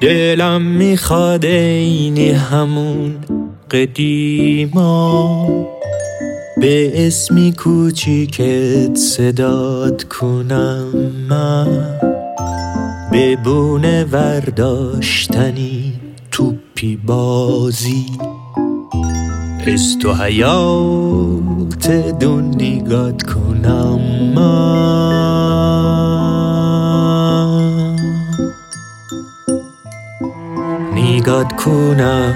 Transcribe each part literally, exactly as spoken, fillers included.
دلم میخواد اینی همون قدیما به اسمی کوچیکت صدات کنم من، به بونه ورداشتنی توپی بازی از تو حیات دون نگات کنم من، نگات کنم.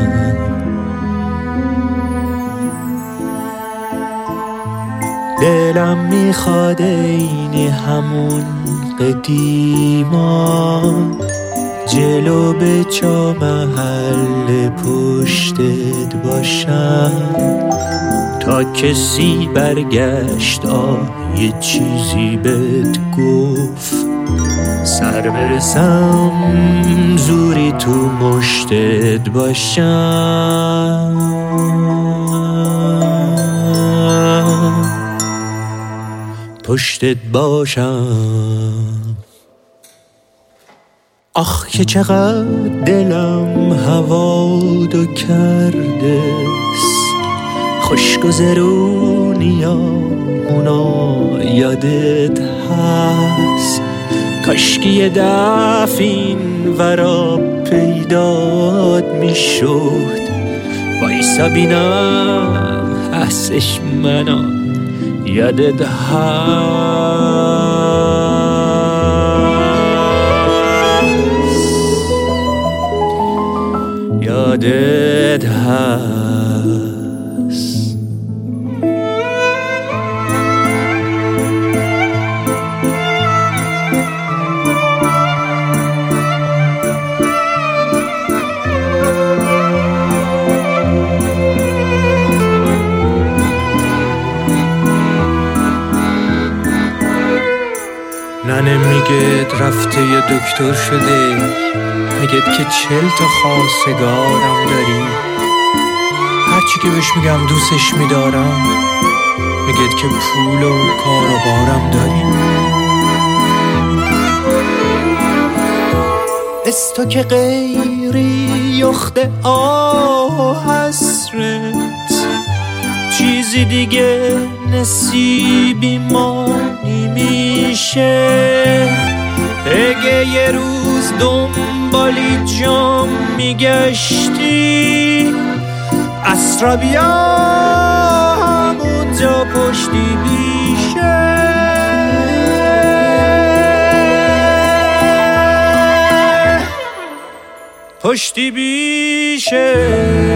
دلم میخواد اینی همون قدیما جلو به چا محل پشتت باشم، تا کسی برگشت آه یه چیزی بهت گفت، سر برسم زوری تو مشتت باشم، پشتت باشم. آخ که چقدر دلم هوادو کرده خوشگذرونیامونا یادت هست، کاشکی یه دفع این ورا پیدات میشد، وایسا بینم هستش منو یادت هست، یادت هست. ننه میگه رفته یه دکتر شده، میگه که چل تا خواستگارم داری، هرچی که بهش میگم دوستش میدارم، میگه که پول و کار و بارم داری. از تو که غیری یخته آه حسرت، چیزی دیگه نصیبی ما نمیشه، اگه یه روز دنبالی جام میگشتی، اسرا بیا همونجا پشتی بیشه، پشتی بیشه.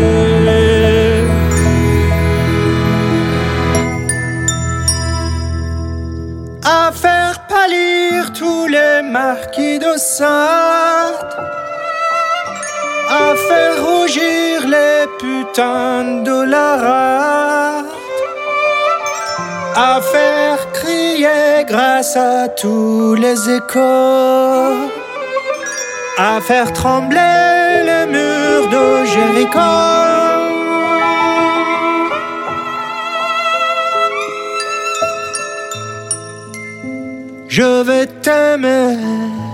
À faire pâlir tous les marquis de Sade, à faire rougir les putains de la rade, à faire crier grâce à tous les échos, à faire trembler les murs de Jéricho. Je vais t'aimer